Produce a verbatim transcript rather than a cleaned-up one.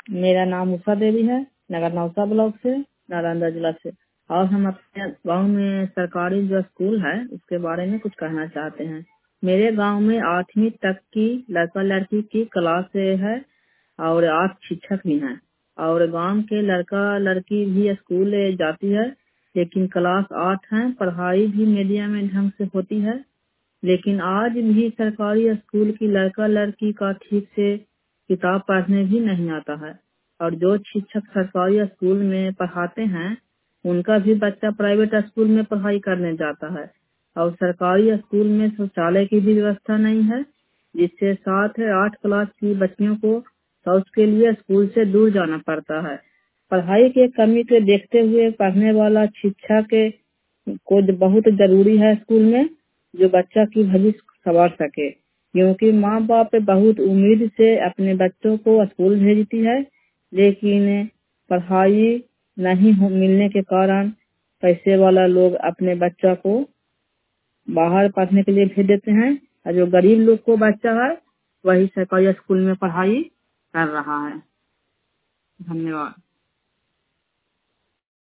मेरा नाम उषा देवी है, नगर नौसा ब्लॉक से, नालंदा जिला से। और हम अपने गांव में सरकारी जो स्कूल है उसके बारे में कुछ कहना चाहते हैं। मेरे गांव में आठवीं तक की लड़का लड़की की क्लास है और आठ शिक्षक भी हैं और गांव के लड़का लड़की भी स्कूल जाती है, लेकिन क्लास आठ है। पढ़ाई भी मीडियम में ढंग से होती है, लेकिन आज भी सरकारी स्कूल की लड़का लड़की का ठीक से किताब पढ़ने भी नहीं आता है। और जो शिक्षक सरकारी स्कूल में पढ़ाते हैं उनका भी बच्चा प्राइवेट स्कूल में पढ़ाई करने जाता है। और सरकारी स्कूल में शौचालय की भी व्यवस्था नहीं है, जिससे सात है आठ क्लास की बच्चियों को शौच के लिए स्कूल से दूर जाना पड़ता है। पढ़ाई के कमी को देखते हुए पढ़ने वाला शिक्षा के को बहुत जरूरी है स्कूल में, जो बच्चा की भविष्य संवार सके, क्योंकि माँ बाप बहुत उम्मीद से अपने बच्चों को स्कूल भेजती है, लेकिन पढ़ाई नहीं मिलने के कारण पैसे वाला लोग अपने बच्चा को बाहर पढ़ने के लिए भेज देते हैं और जो गरीब लोग को बच्चा है वही सरकारी स्कूल में पढ़ाई कर रहा है। धन्यवाद।